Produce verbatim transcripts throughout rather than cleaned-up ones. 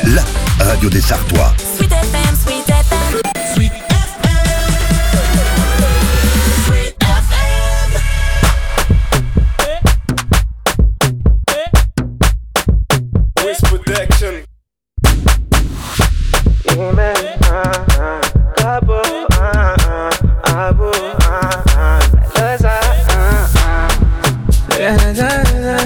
la radio des Sartois. Sweet F M, Sweet F M. Sweet F M. Sweet F M. Wish Protection. Yeah, man. Uh-huh. Cabo, uh-huh. Abo, uh-huh. Cause I, uh-huh. Yeah, yeah, yeah.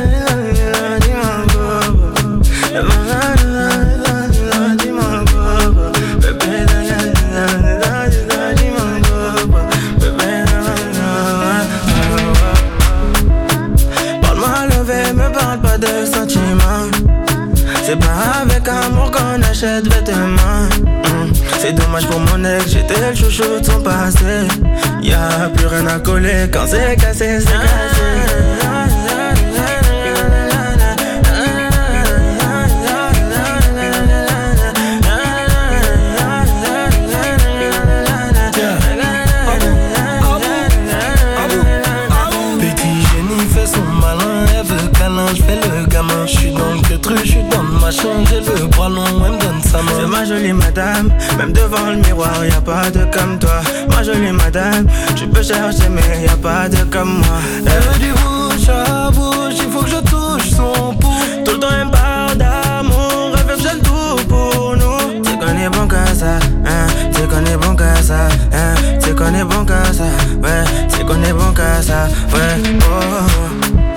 C'est pas avec amour qu'on achète vêtements. mmh. C'est dommage pour mon ex, j'étais le chouchou de son passé. Y'a plus rien à coller quand c'est cassé, c'est cassé. J'suis dans le queutru, j'suis dans le machin, j'ai le bras long, elle me donne sa main. C'est ma jolie madame, même devant le miroir, y'a pas de comme toi. Ma jolie madame, tu peux chercher mais y'a pas de comme moi. Elle veut du bouche à bouche, il faut que je touche son pouls. Tout le temps elle me parle d'amour, elle fait le tout pour nous. C'est qu'on est bon qu'à ça, hein, c'est qu'on est bon qu'à ça, hein, c'est qu'on est bon qu'à ça, ouais, c'est qu'on est bon qu'à ça, ouais, oh.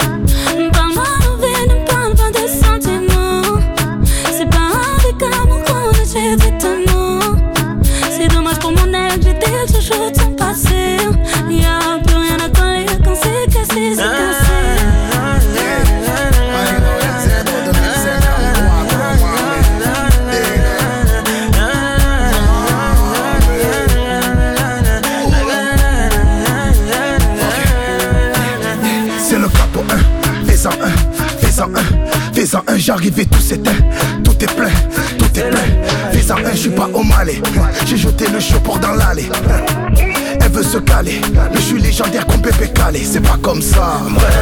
C'est dommage pour mon ex, j'étais le chouchou de son passé. Y'a plus rien à coller quand c'est cassé, c'est cassé. C'est le capot un, fais-en un, fais-en un, fais-en un, j'arrive et tout s'éteint, tout est plein, tout est plein. Fais-en un, j'suis pas au Malais, j'ai jeté le show pour dans l'allée. Elle veut se caler, mais j'suis légendaire comme Pépé Calé, c'est pas comme ça.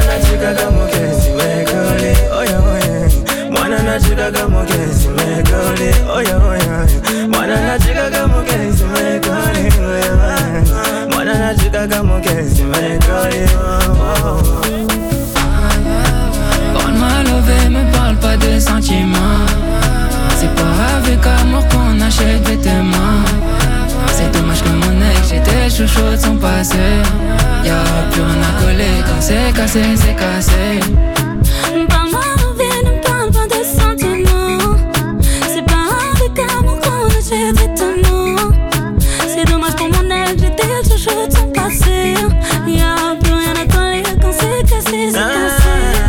Parle-moi lové, me parle pas de sentiments. C'est pas avec amour qu'on achète vêtements. C'est dommage que mon ex, j'étais chouchou de son passé. Y'a plus rien à coller quand c'est cassé, c'est cassé. Parle-moi lové, ne parle pas de sentiments. C'est pas avec amour qu'on achète vêtements. C'est dommage pour mon ex, j'étais le chouchou de son passé. Y'a plus rien à coller quand c'est cassé, c'est cassé.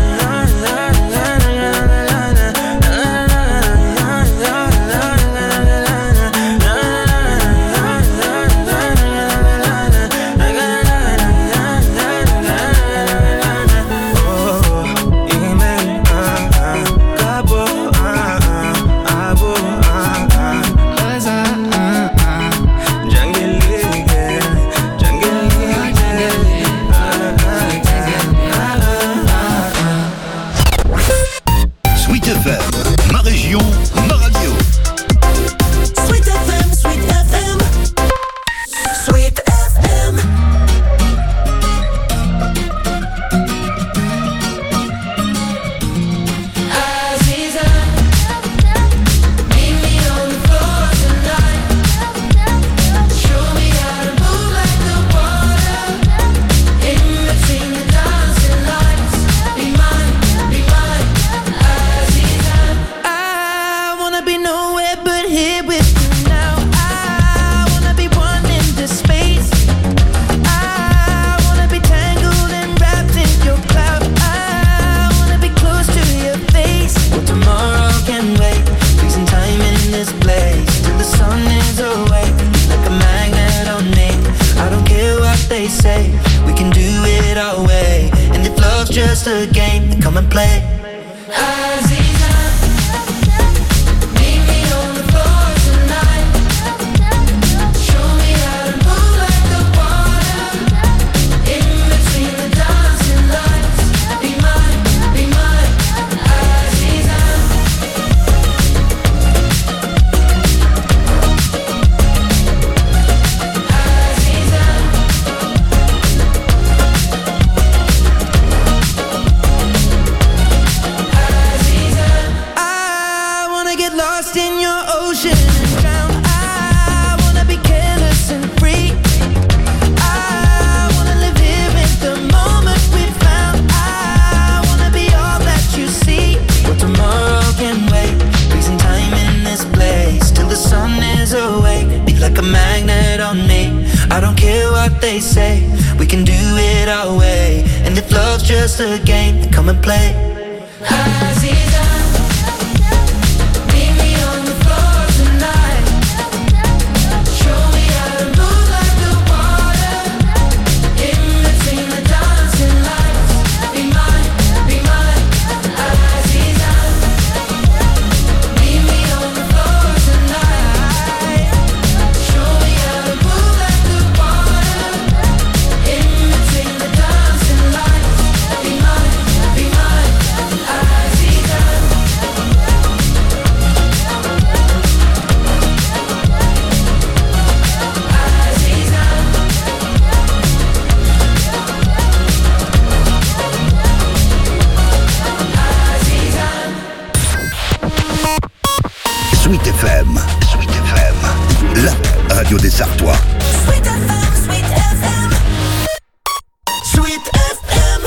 Just a game, come and play. get lost in your ocean and drown. I wanna be careless and free. I wanna live here in the moment we found. I wanna be all that you see. But tomorrow can wait. Freezing time in this place till the sun is awake. Be like a magnet on me. I don't care what they say. We can do it our way. And if love's just a game, then come and play. Aziza, meet me on the floor tonight. Show me how to move like the water. In between the dancing lights. Be mine, be mine, Aziza. Meet me on the floor tonight. Show me how to move like the water. In between the dancing lights. Be mine, be mine, Aziza. Sweet F M, Sweet F M, la radio des Sartois. Sweet F M, Sweet F M, Sweet F M.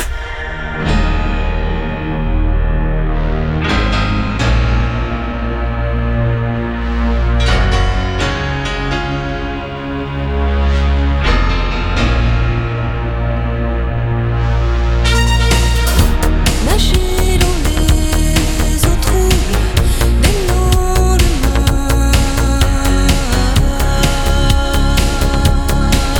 Nager dans les eaux troubles des lendemains.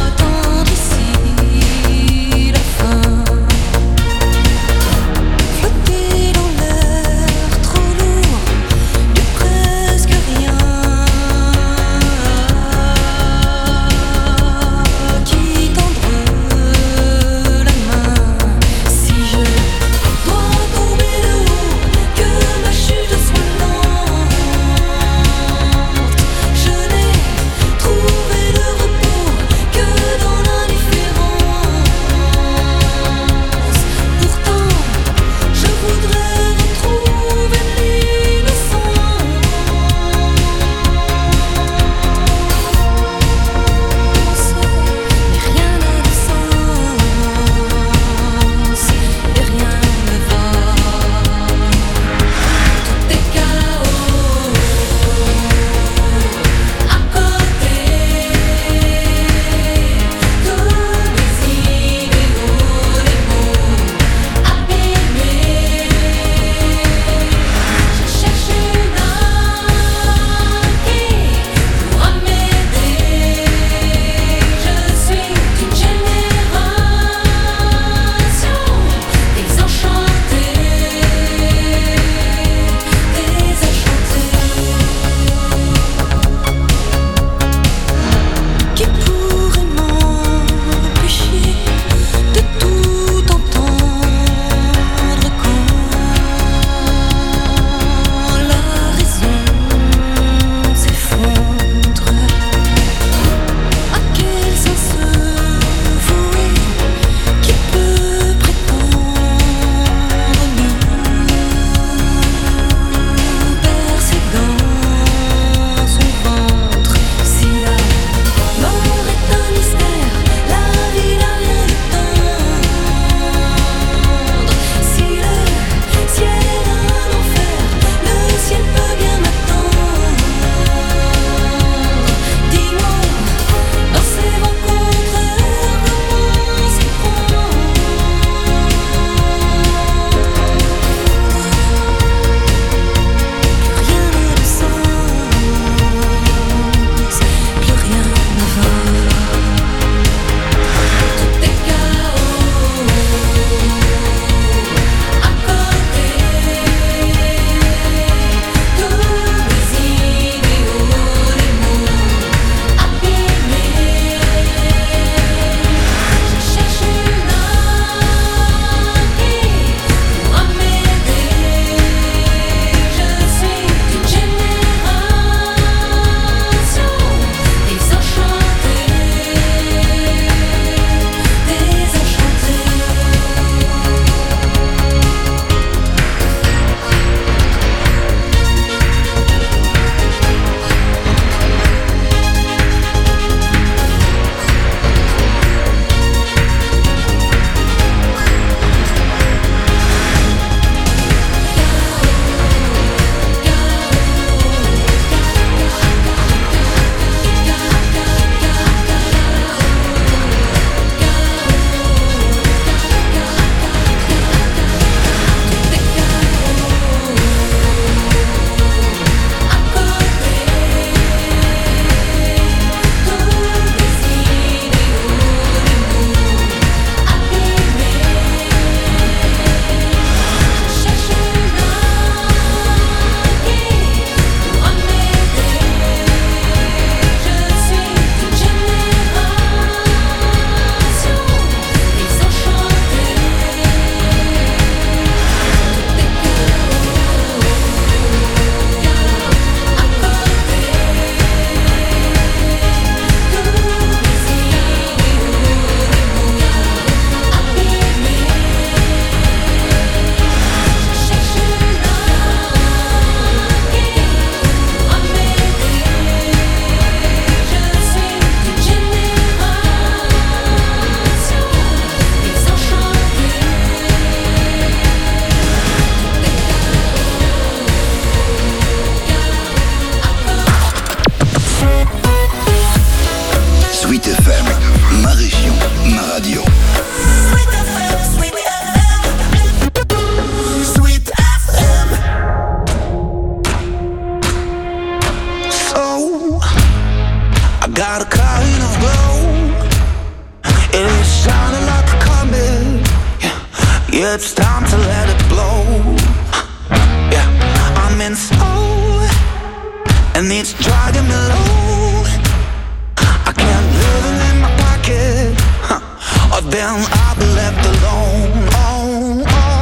got a kind of glow. It is shining like a comet. Yeah, yeah, it's time to let it blow. Yeah, I'm in slow, and it's dragging me low. I can't live it in my pocket, huh. Or then I'll be left alone. Oh, oh, oh.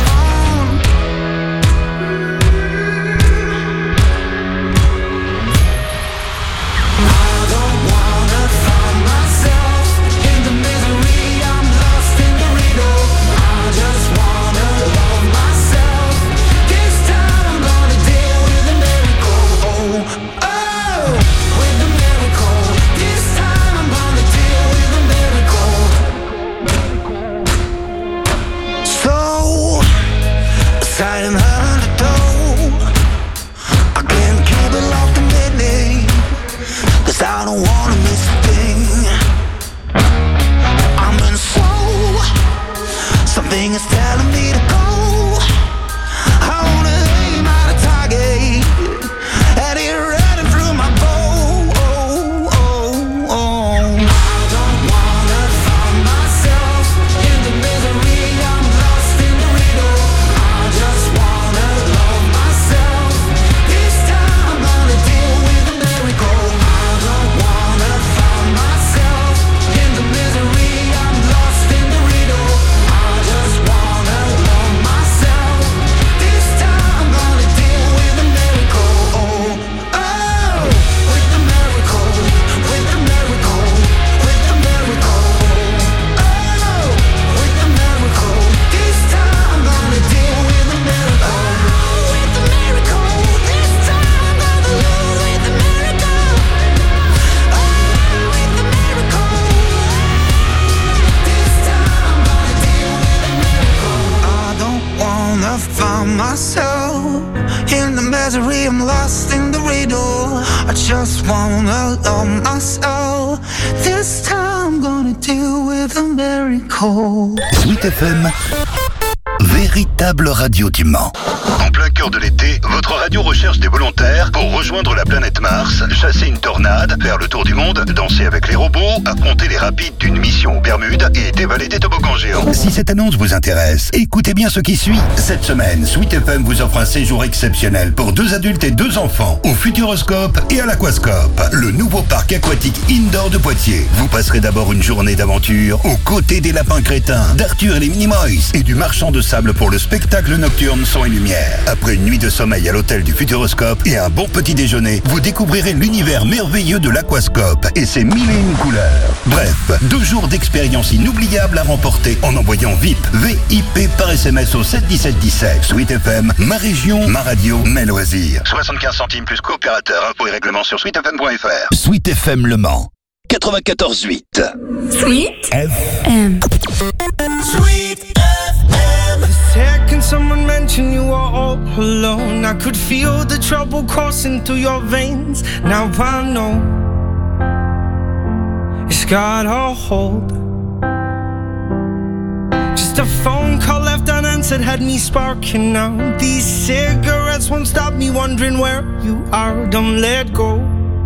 I don't wanna find myself in the misery. I'm lost in the riddle. I just wanna love myself. This time I'm gonna deal with a miracle. Oh, oh, with the miracle. This time I'm gonna deal with a miracle. So, aside and out the door, I can't keep it locked in midnight, 'cause I don't wanna miss a thing. I'm in soul, something is telling me to go. I wanna aim at a target, and it running through my bow. Oh, oh, oh. I don't wanna find myself in the misery. I'm lost in the riddle. I just wanna love myself. This time I'm gonna deal with a miracle. I don't wanna find myself in the misery. I'm lost in the riddle. I just wanna love myself. This time I'm gonna deal with a miracle. Oh, oh, with the miracle, with the miracle, with the miracle. Oh, with the miracle. This time I'm gonna deal with a miracle. Oh, with the miracle. This time I'm gonna lose with the miracle. Oh, with the miracle. This time I'm gonna deal with a miracle. I don't wanna find myself in the misery. I'm lost in the riddle. I just wanna love myself. This time I'm gonna deal with a miracle. Sweet F M, véritable radio du Mans. En plein cœur de l'été, votre radio recherche des volontaires pour rejoindre la planète Mars, chasser une tornade, faire le tour du monde, danser avec les robots, affronter les rapides d'une mission aux Bermudes et dévaler des toboggans géants. Si cette annonce vous intéresse, écoutez bien ce qui suit. Cette semaine, Sweet F M vous offre un séjour exceptionnel pour deux adultes et deux enfants au Futuroscope et à l'Aquascope, le nouveau parc aquatique indoor de Poitiers. Vous passerez d'abord une journée d'aventure aux côtés des lapins crétins, d'Arthur et les Minimoys et du marchand de sable pour le spectacle nocturne son et lumière. Après une nuit de sommeil à l'hôtel du Futuroscope et un bon petit déjeuner, vous découvrirez l'univers merveilleux de l'Aquascope et ses mille et une couleurs. Bref, deux jours d'expérience inoubliable à remporter en envoyant V I P, V I P par S M S au sept dix-sept dix-sept. Sweet F M, ma région, ma radio, mes loisirs. soixante-quinze centimes plus coopérateur, infos et règlements sur sweet f m point f r. Sweet F M Le Mans, quatre-vingt-quatorze huit. Sweet F M. Sweet F M. The second someone mentioned you were all alone, I could feel the trouble coursing through your veins. Now I know it's got a hold. Just a phone call left unanswered had me sparking now. These cigarettes won't stop me wondering where you are. Don't let go,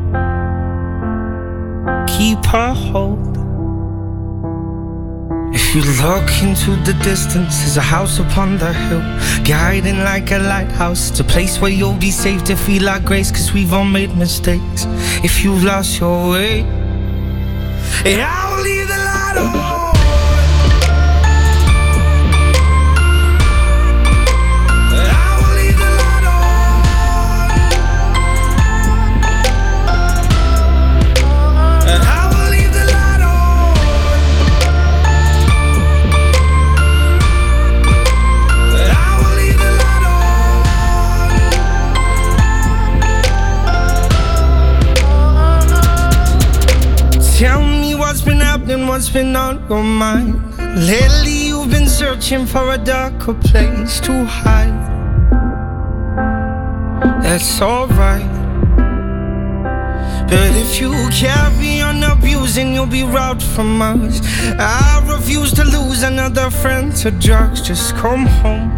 keep a hold. If you look into the distance, there's a house upon the hill, guiding like a lighthouse. It's a place where you'll be safe to feel like grace, 'cause we've all made mistakes. If you've lost your way, I'll leave the light on. Tell me what's been happening, what's been on your mind. Lately you've been searching for a darker place to hide. That's alright, but if you carry on abusing, you'll be robbed from us. I refuse to lose another friend to drugs. Just come home,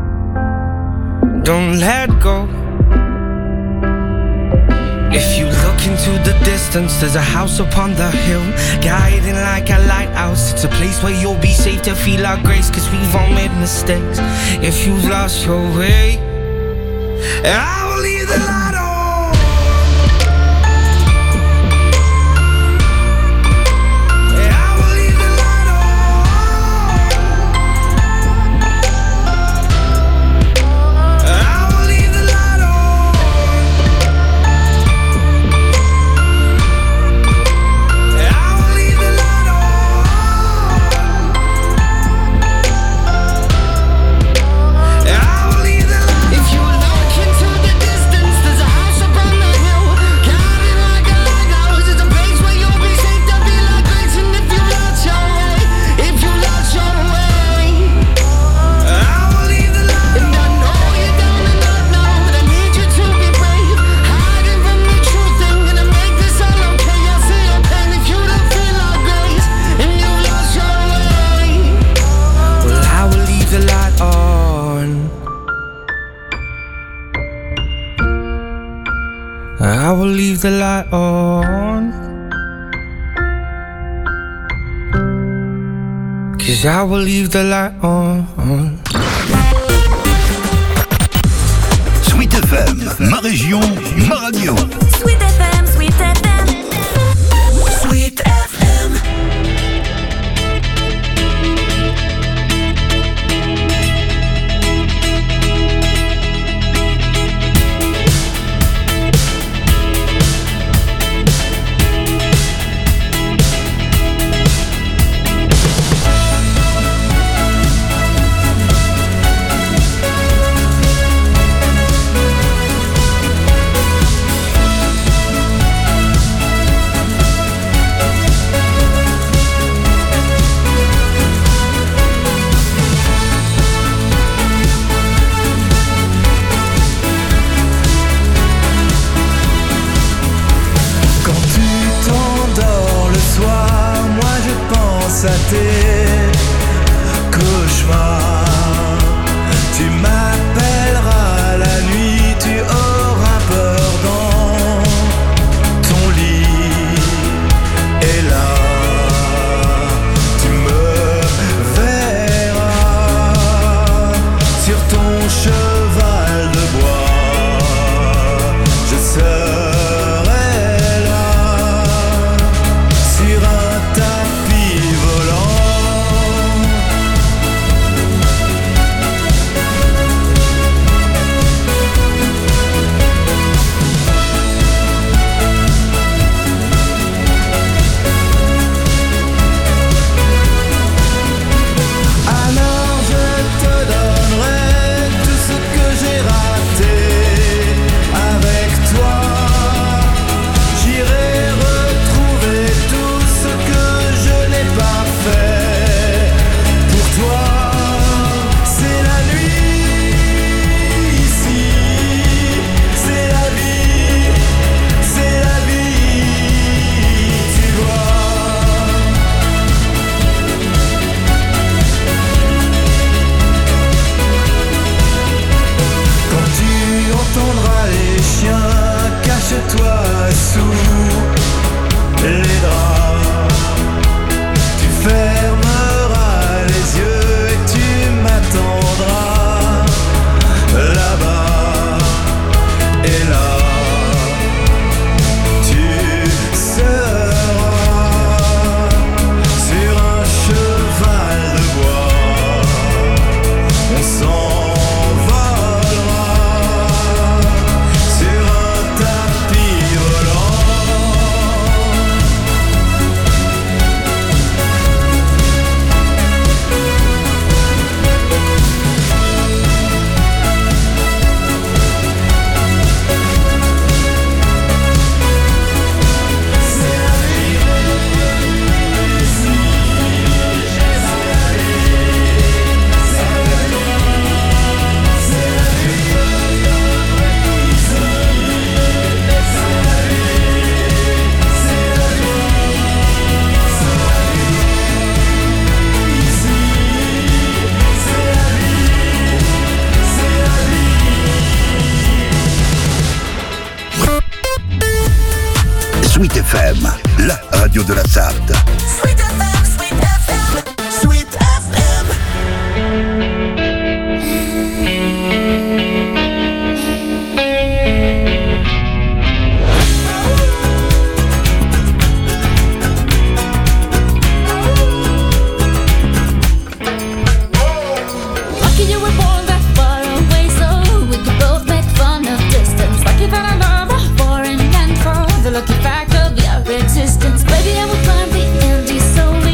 don't let go. If you look look into the distance, there's a house upon the hill, guiding like a lighthouse. It's a place where you'll be safe to feel our grace, cause we've all made mistakes. If you've lost your way, I will leave the light on. I will leave the light on, 'cause I will leave the light on. Sweet F M, ma région, ma radio. Sweet F M, Sweet F M, Sweet F M. À tes cauchemars, tu m'appelleras la nuit, tu auras peur dans ton lit, et là tu me verras sur ton cheval de bois, je serai là sur un tapis volant. Sweet F M, la radio de la S A D. Sweet F M, Sweet F M, Sweet F M. Lucky you were born that far away, so we could both make fun of distance. Lucky that I love a foreign land for the lucky fact of your existence. Baby, I will climb the empty soul.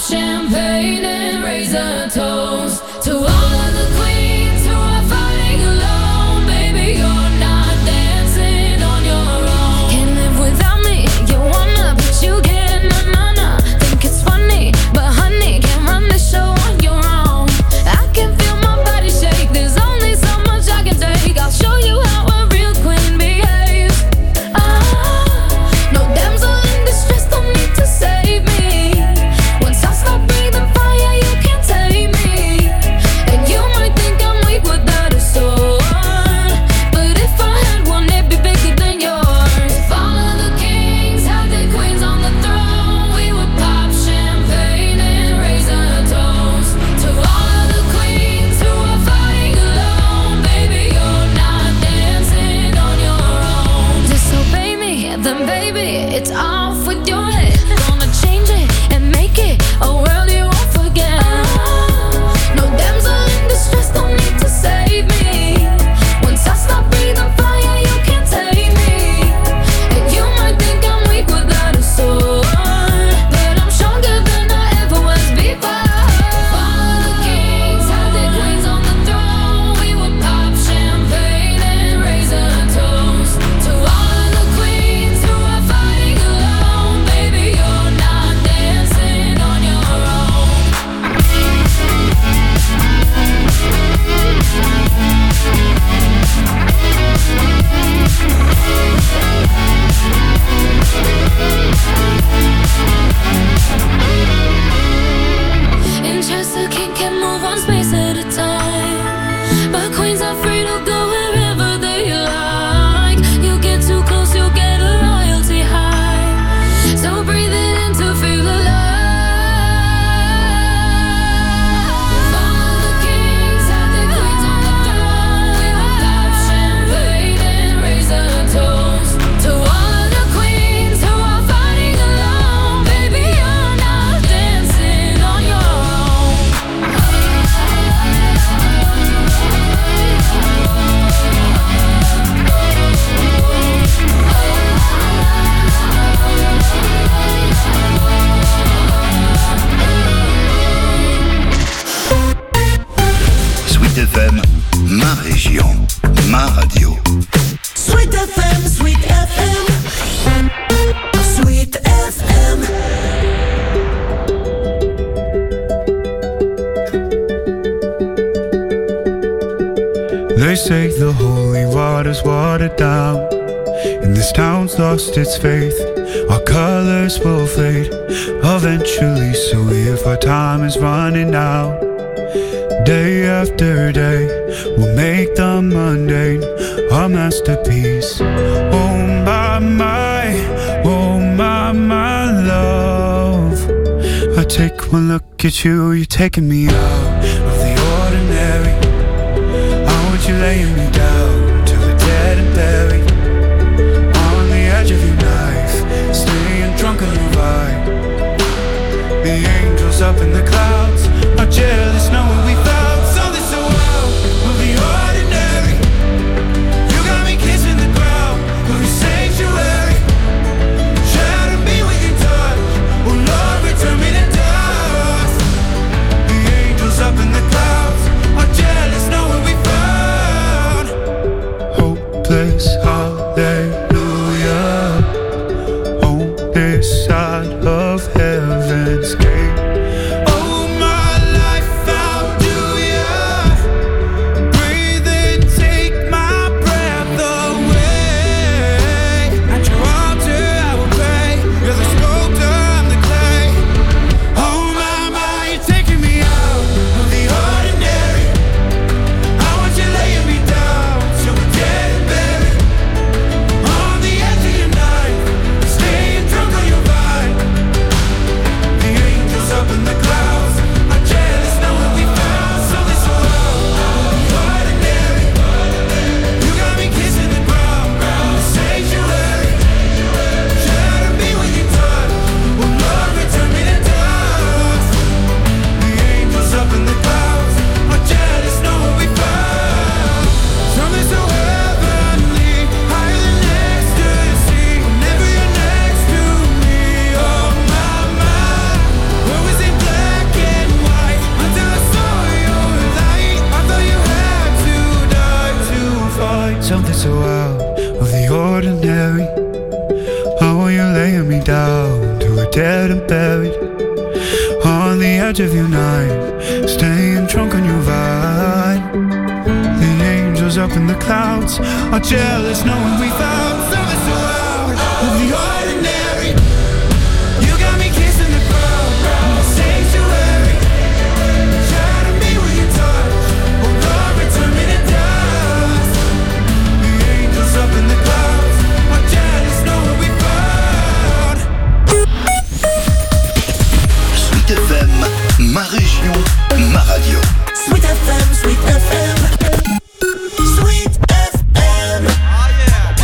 champagne and raise a toast to all of the queens who are fighting alone. Baby, you're not dancing on your own. Can't live without me, you wanna, but you can't. Na na na, think it's funny, but honey, can't run the show on your own. I can feel my body shake, there's only so much I can take. I'll show you how a real queen behaves. Ah, no damsel in distress, don't need to save me. Once I stop breathing fire, you can't take me. And you might think I'm weak without a sword, but if I had one, it'd be bigger than yours. If all of the kings had their queens on the throne, we would pop champagne and raise a toast to all of the queens who are fighting alone. Baby, you're not dancing on your own. Disobey me, then baby, it's off with your head. Gonna change it and make it a world you won't forget. No damsel in distress, don't need to save me. Once I stop breathing fire, you can't take me. And you might think I'm weak without a sword, but I'm stronger than I ever was before. All of the kings had their queens on the throne, we would pop champagne and raise a toast to all of the queens who are fighting alone. Baby, you're not dancing on your own. In Chester, king can move one space at a time, but queens are free to go wherever they like. You get too close, you'll get a royalty high, so breathe it in to feel alive. All of the kings had their queens on the throne, we would pop champagne and raise a toast to all of the queens who are fighting alone. Baby, you're not dancing on your own. Sweet F M, ma région, ma radio. Sweet F M, Sweet F M, Sweet F M. They say the holy water's watered down, and this town's lost its faith. Our colors will fade eventually, so if our time is running out, day after day, we'll make the mundane our masterpiece. Oh my, my, oh my, my love. I take one look at you, you're taking me out of the ordinary. I want you laying me down till we're dead and buried on the edge of your knife, staying drunk on your vibe. The angels up in the clouds are jealous knowing we found something so wild of the ordinary. You got me kissing the ground of your sanctuary. Shatter me with your touch, oh Lord, return me to dust. The angels up in the clouds are jealous knowing we found hopeless hallelujah on this side of heaven's gate. Oh, edge of your night, staying drunk on your vibe. The angels up in the clouds are jealous knowing we found something so out of the ordinary. You got me kissing the crowd, the sanctuary. Try to be with your touch, oh Lord, return me to dust. The angels up in the clouds are jealous knowing we found. Sweet F M, ma région, ma radio. Sweet F M, Sweet F M. Sweet F M. Oh yeah.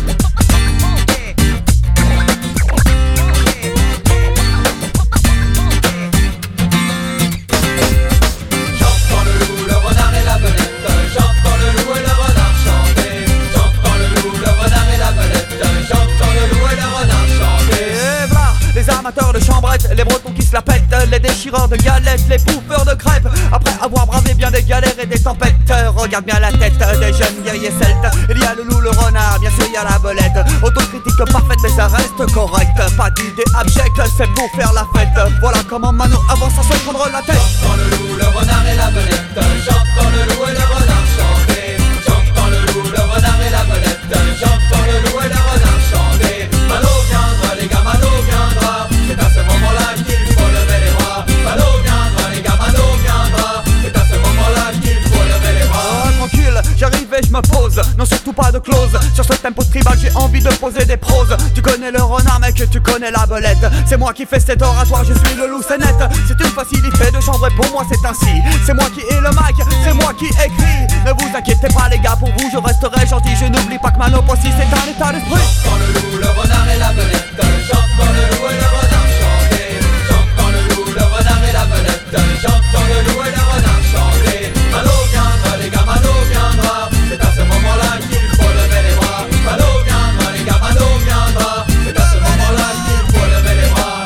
J'entends le loup, le renard et la belette. J'entends le loup et le renard chanter. J'entends le loup, le renard et la belette. J'entends le loup et le renard chanter. Et voilà, les amateurs de chambrettes, les bretons qui se la pètent, les déchireurs de galettes, les bouffeurs de crêpes. Après avoir bravé bien des galères et des tempêtes, regarde bien la tête des jeunes guerriers celtes. Il y a le loup, le renard, bien sûr il y a la belette. Autocritique parfaite mais ça reste correct. Pas d'idée abjecte, c'est pour faire la fête. Voilà comment Mano avance sans se prendre la tête. J'entends le loup, le renard et la belette. J'entends le loup et le renard chanter. J'entends le loup, le renard et la belette. J'entends le loup et le renard chanter. Mano viendra, les gars, Mano viendra. C'est à ce moment-là qu'il faut lever les bras. Mano viendra, les gars, Mano viendra. C'est à ce moment-là qu'il faut lever les bras. Oh, tranquille, j'arrive et je me pose. Non, surtout pas de close. Sur ce tempo tribal, j'ai envie de poser des proses. Tu connais le renard, mec, tu connais la belette. C'est moi qui fais cet oratoire, je suis le loup, c'est net. C'est une facilité de chambre et pour moi c'est ainsi. C'est moi qui ai le mic, c'est moi qui écris. Ne vous inquiétez pas les gars, pour vous je resterai gentil. Je n'oublie pas que Mano aussi c'est un état d'esprit. J'entends le loup, le renard et la belette. J'entends le loup et le renard chanter. J'entends le loup, le renard et la belette. J'entends le loup et le renard chanter. Mano viendra, les gars, Mano viendra. C'est à ce moment-là qu'il faut lever les bras. Mano viendra, les gars, Mano viendra. C'est à ce moment-là qu'il faut lever les bras.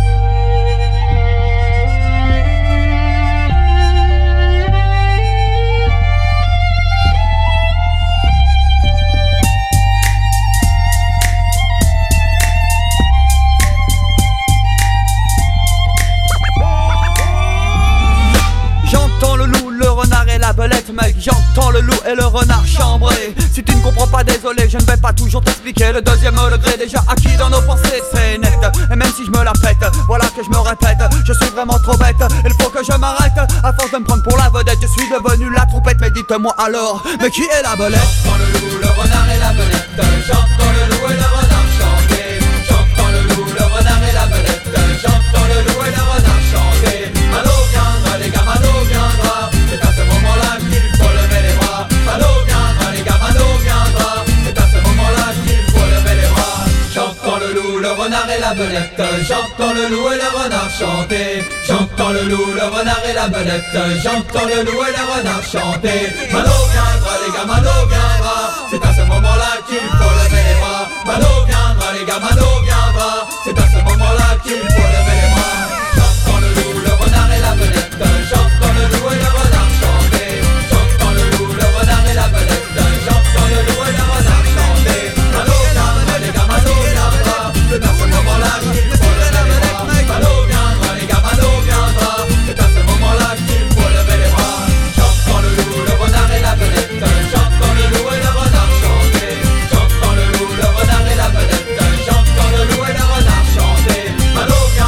J'entends le loup, le renard et la belette, mec. J'entends le loup et le renard chambré. Si tu ne comprends pas, désolé, je ne vais pas toujours t'expliquer. Le deuxième degré déjà acquis dans nos pensées, c'est net. Et même si je me la pète, voilà que je me répète. Je suis vraiment trop bête, il faut que je m'arrête. À force de me prendre pour la vedette, je suis devenu la trompette. Mais dites-moi alors, mais qui est la belette? J'entends le loup, le renard et la belette. J'entends le loup et le renard chanter. J'entends le loup, le renard et la belette. J'entends le loup et le renard chanter. Mano viendra, les gars, Mano viendra. C'est à ce moment-là qu'il faut lever les bras. Mano viendra, les gars, Mano viendra. C'est à ce moment-là qu'il faut lever les bras. J'entends le loup, le renard et la belette. J'entends le loup et le renard chanter. J'entends le loup, le renard et la belette. J'entends le loup et le renard chanter. Mano viendra, les gars, Mano viendra. C'est à ce moment-là qu'il faut lever les bras. Mano viendra, les gars, Mano viendra. C'est à ce moment-là qu'il faut lever les bras. J'entends le loup, le renard et la belette. J'entends le loup et le renard chanter. J'entends le loup, le renard et la belette. J'entends le loup et le renard chanter. Mano viendra, les gars, Mano viendra. C'est à ce moment-là qu'il faut lever les bras. Mano viendra, les gars, Mano viendra. C'est à ce moment-là qu'il faut lever les bras. J'entends le loup, le renard et la belette. J'entends le loup et le renard chanter. J'entends le loup, le renard et la belette. J'entends le loup et le renard chanter. Mano viendra.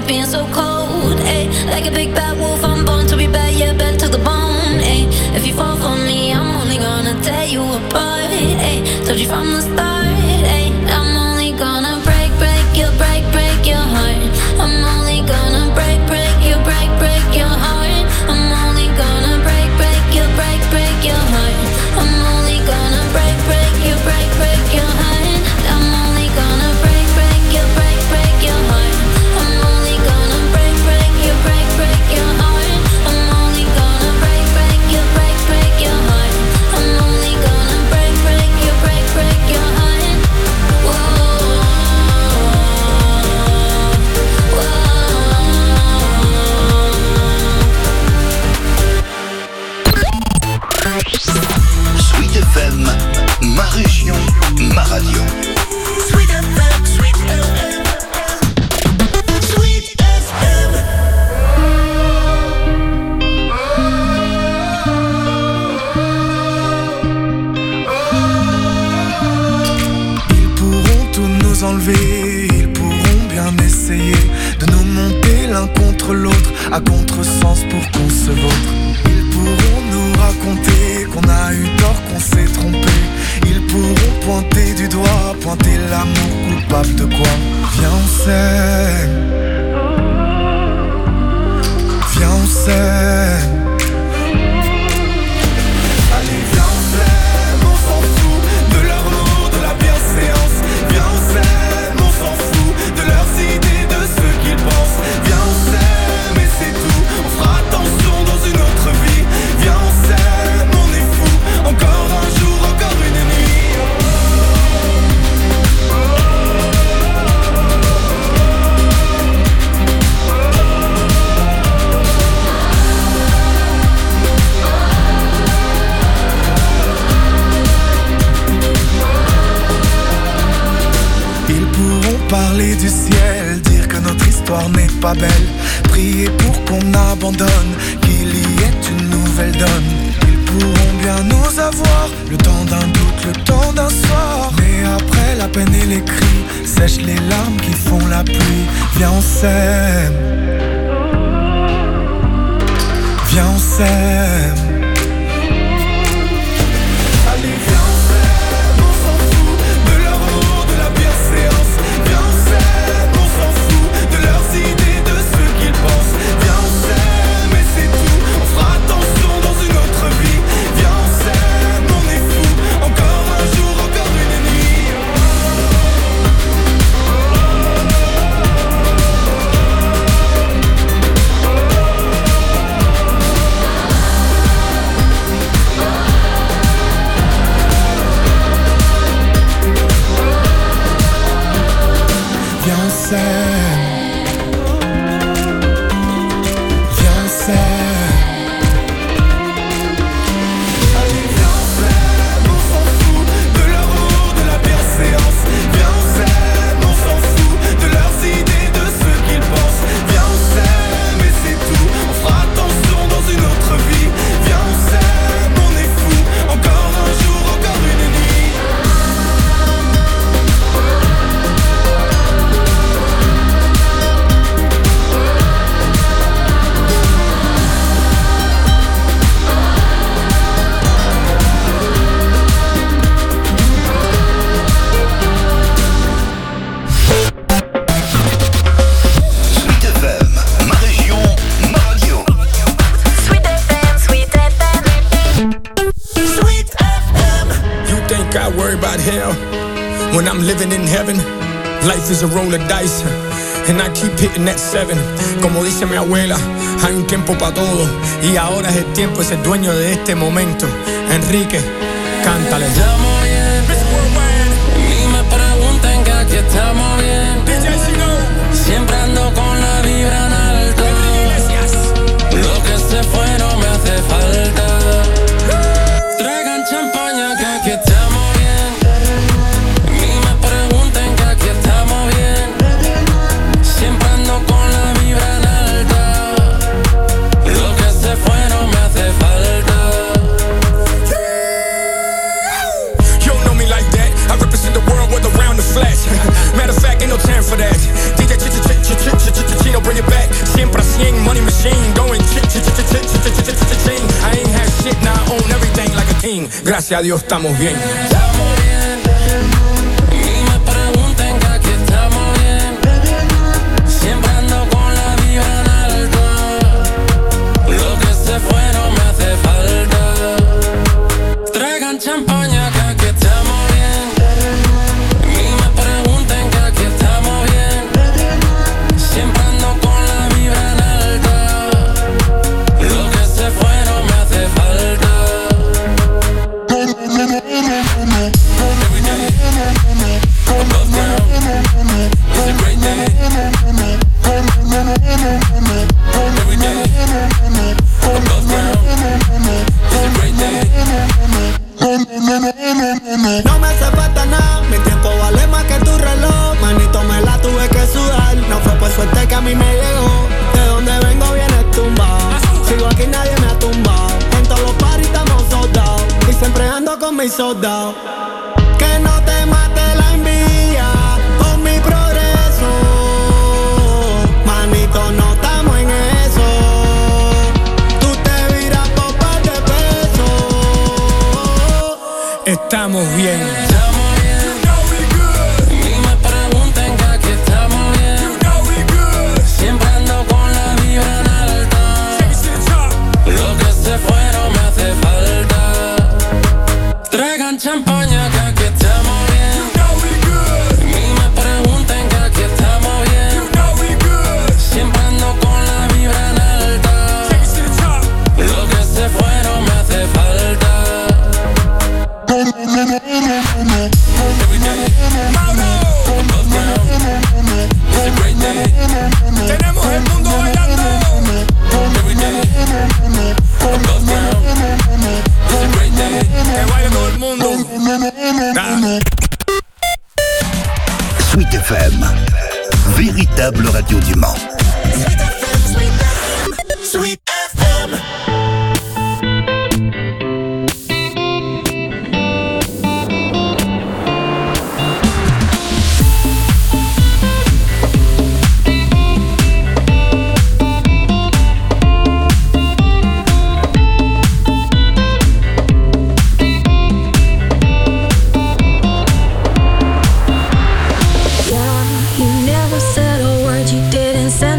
being so cold, ayy. Like a big bad wolf, I'm born to be bad, yeah, bad to the bone, ayy. If you fall for me, I'm only gonna tear you apart, ayy. Told you from the start, ayy. I'm only gonna break, break you, break, break your heart. I'm only gonna break, break you, break, break your heart. I'm only gonna break, break you, break, break your heart. I'm only gonna break, break you, break, break your heart. I'm only gonna break, break you, break, break your heart. I'm only gonna break, break you, break, break your heart. I'm only gonna break, break you, break, break your heart. I'm only gonna break, break you, break, break your heart. Whoa. Sweet F M, ma région, ma radio. Sweet F M, Sweet F M, Sweet F M. Ils pourront tout nous enlever, ils pourront bien essayer de nous monter l'un contre l'autre, à contresens pour qu'on se vautre. Ils pourront nous raconter qu'on a eu tort, qu'on s'est trompé. Ils pourront pointer du doigt, pointer l'amour coupable de quoi. Viens on s'aime, viens on s'aime. Allez viens on s'aime, on s'en fout de leur lourd, de la bienséance. Viens on s'aime, on s'en fout de leurs idées, de ce qu'ils pensent. Viens on s'aime et c'est tout, on fera attention dans une autre vie. Viens on s'aime, on est fou, encore un jour, encore une nuit. Ils pourront parler du ciel, dire que notre histoire n'est pas belle, prier pour qu'on abandonne, qu'il y ait une nouvelle donne. Ils pourront bien nous avoir, le temps d'un doute, le temps d'un soir. Mais après la peine et les cris, sèchent les larmes qui font la pluie. Viens on s'aime, viens on s'aime. Allez viens on s'aime, on s'en fout de leur amour, de la bienséance. Viens on s'aime, on s'en fout de leurs idées, de ce qu'ils pensent. Viens on s'aime et c'est tout, on fera attention dans une autre vie. Viens on s'aime, on est fou, encore un jour, encore une nuit. Viens on s'aime, viens on s'aime. Allez viens on s'aime, on s'en fout de leur amour, de la bienséance. Viens on s'aime, on s'en fout de leurs idées, de ce qu'ils pensent. Viens on s'aime et c'est tout, on fera attention dans une autre vie. Viens on s'aime, on est fou, encore un jour, encore une nuit. Sweet F M, ma région, ma radio. Sweet F M, Sweet F M. Sweet F M. You think I worry about hell when I'm living in heaven? Life is a roll of dice, and I keep hitting that seven. Como dice mi abuela, hay un tiempo para todo, y ahora es el tiempo, es el dueño de este momento. Enrique, cántale. Estamos bien, ni me pregunten que aquí estamos bien. Siempre ando con la vibra en alto. Lo que se fue no me hace falta. Traigan champaña que aquí estamos bien. Ni me pregunten que aquí estamos bien. Siempre ando con la vibra en alta. Lo que se fue no me hace falta. You don't know me like that. I represent the world with around the flash. Matter of fact, ain't no time for that. D J ch ch ch ch ch King, gracias a Dios estamos bien. Estamos bien, y me pregunten que aquí estamos bien. Siempre ando con la vibra en alto. Lo que se fue no me hace falta. Traigan champaña que aquí estamos bien. Y me pregunten que aquí estamos bien. Siempre ando con la vibra en alto. Lo que se fue no me hace falta. Every day, above ground, it's a great day. Every day, above ground, it's a great day. No me hace falta nada, mi tiempo vale más que tu reloj. Manito, me la tuve que sudar. No fue por suerte que a mí me llegó. De donde vengo viene tumbado. Sigo aquí, nadie me ha tumbado. En todos los parties estamos soldados. Y siempre ando con mis soldados. Que no te mate la envidia por mi progreso. Manito, no estamos en eso. Tú te viras por par de pesos. Estamos bien. Estamos bien, y me pregunten que aquí estamos bien. Siempre ando con la vibra en alta. Lo que se fue no me hace falta. Traigan champaña que aquí estamos bien. Y me pregunten que aquí estamos bien. Siempre ando con la vibra en alta. Lo que se fue no me hace falta. Every day, above ground, it's a great day. Tenemos el mundo bailando. Every day, above ground, it's a great day. Que baile todo el mundo. Ah. Sweet F M, véritable radio du Mans. Sweet F M. You never said a word, you didn't send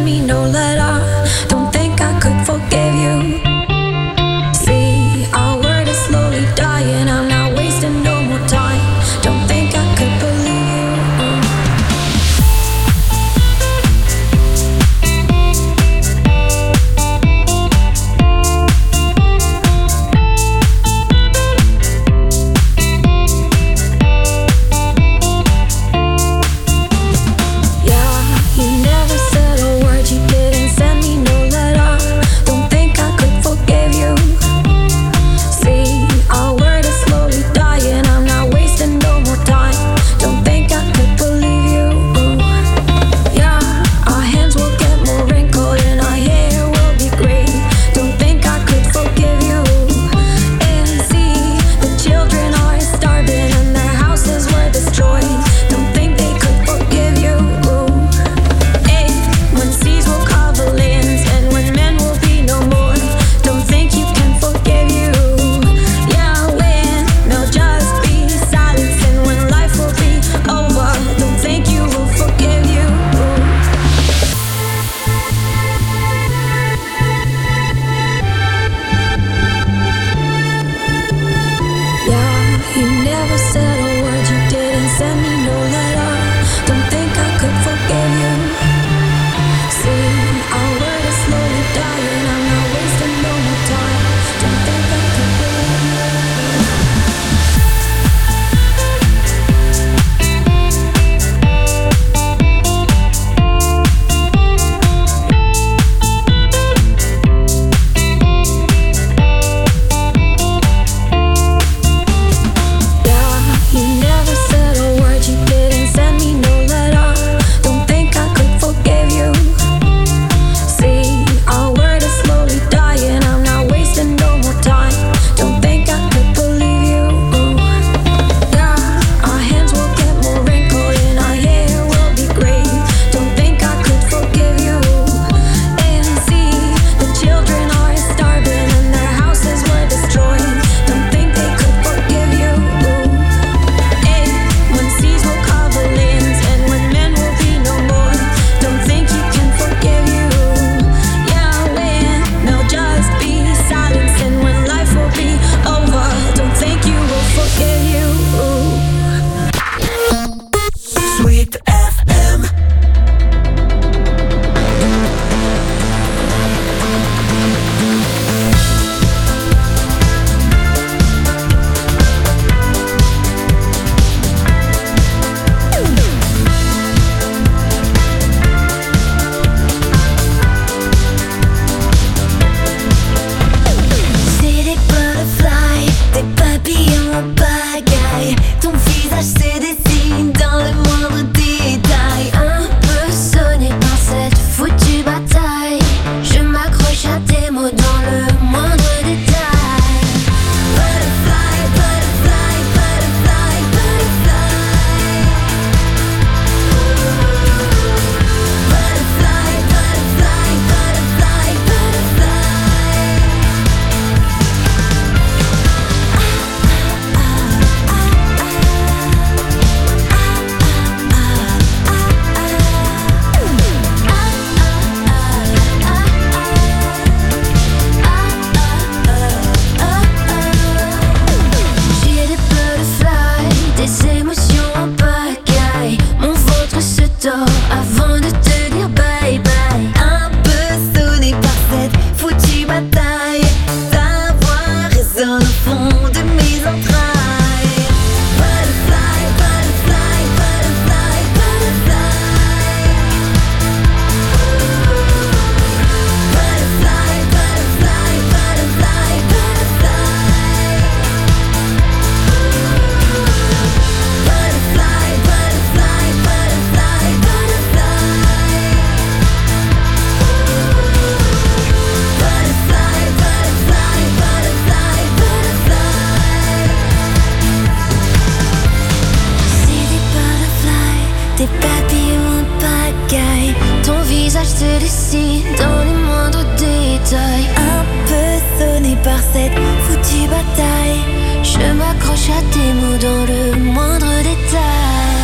cette foutue bataille. Je m'accroche à tes mots dans le moindre détail.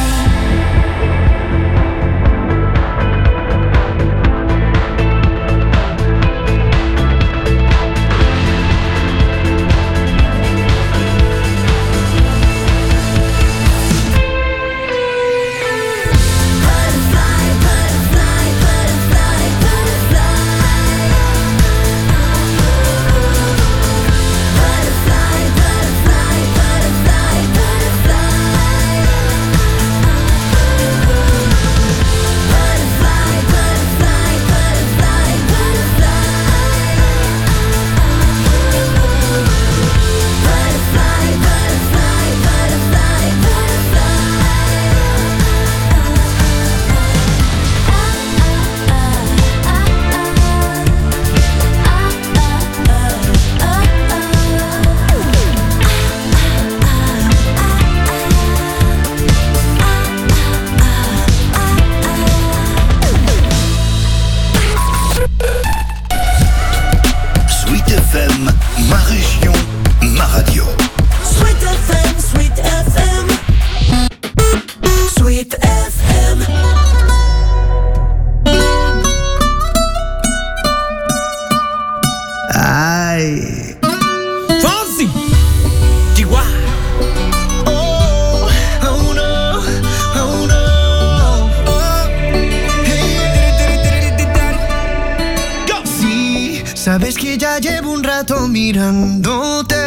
Sabes que ya llevo un rato mirándote.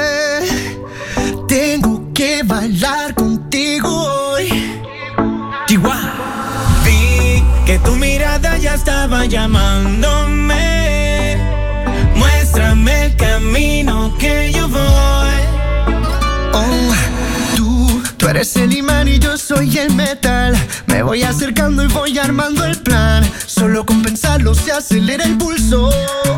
Tengo que bailar contigo hoy. Chihuahua. Vi que tu mirada ya estaba llamándome. Muéstrame el camino que yo voy. Oh, tú, tú eres el imán y yo soy el metal. Me voy acercando y voy armando el plan. Solo con pensarlo se acelera el pulso.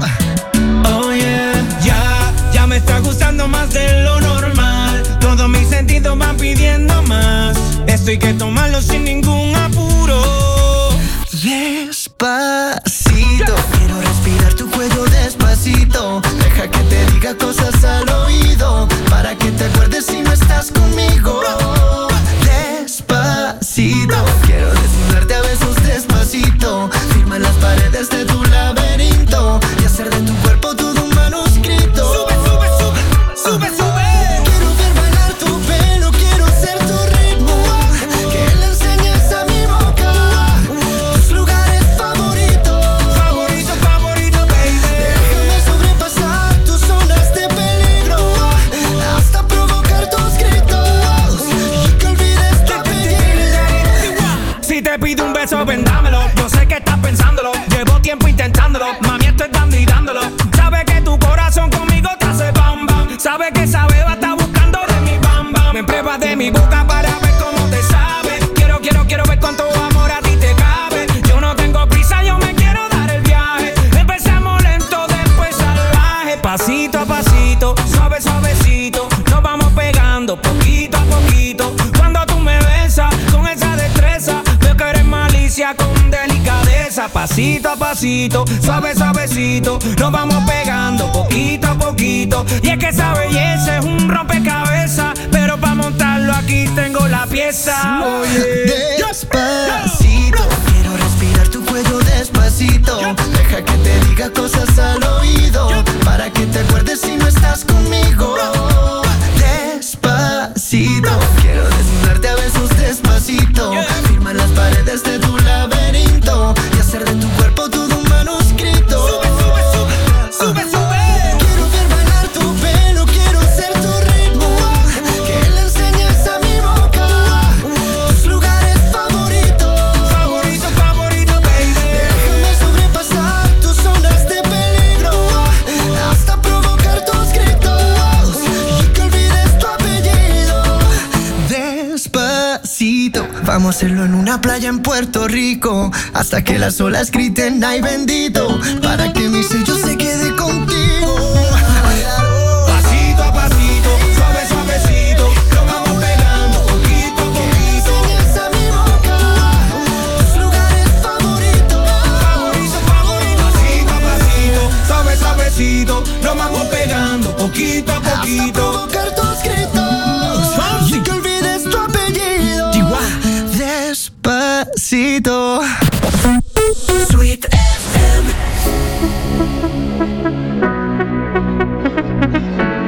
Oh yeah, ya, ya me está gustando más de lo normal. Todos mis sentidos van pidiendo más. Esto hay que tomarlo sin ningún apuro. Despacito, quiero respirar tu cuello despacito. Deja que te diga cosas al oído, para que te acuerdes si no estás conmigo. Despacito, quiero desnudarte a besos despacito. Firma en las paredes de tu laberinto y hacer de tu cuerpo todo un manuscrito. Sube, sube, sube, sube, sube. Quiero ver bailar tu pelo, quiero ser tu ritmo. Que le enseñes a mi boca tus lugares favoritos. Favorito, favorito, baby. Déjame sobrepasar tus zonas de peligro hasta provocar tus gritos y que olvides tu apellido. Si te pido un beso, ven dámelo. Yo sé que estás pensándolo, llevo tiempo intentándolo. Mami, estoy dando y dándolo. Sabe que tu corazón conmigo te hace bam bam. Sabe que esa beba está buscando de mi bam bam. Me pruebas de mi boca para ver cómo te sabe. Quiero, quiero, quiero ver cuánto amor a ti te cabe. Yo no tengo prisa, yo me quiero dar el viaje. Empezamos lento, después salvaje. Pasito a pasito, suave, suavecito. Nos vamos pegando poquito a poquito. Cuando tú me besas con esa destreza, veo que eres malicia con delicadeza. Pasito a pasito, suave, suavecito. Nos vamos pegando poquito a poquito. Y es que esa belleza es un rompecabezas, pero para montarlo aquí tengo la pieza. Oye, despacito, quiero respirar tu cuello despacito. Deja que te diga cosas al oído, para que te acuerdes si no estás conmigo. Despacito, quiero desnudarte a besos despacito. Firma en las paredes de tu laberinto y hacer de tu cuerpo todo un manuscrito. Sube, sube, sube, sube, sube. Quiero ver bailar tu pelo, quiero ser tu ritmo. Que le enseñes a mi boca tus lugares favoritos. Favorito, favorito, baby. Déjame sobrepasar tus zonas de peligro hasta provocar tus gritos y que olvides tu apellido. Despacito, vamos a hacerlo en una playa en Puerto Rico hasta que las olas griten ay bendito, para que mi sello se quede contigo. Pasito a pasito, suave, suavecito. Nos vamos pegando poquito a poquito. Enseñas a mi boca tus lugares favoritos. Favorito, favorito. Pasito a pasito, suave, suavecito. Nos vamos pegando poquito a poquito. Hasta provocar tus gritos y que olvides tu apellido. Despacito. Sweet F M.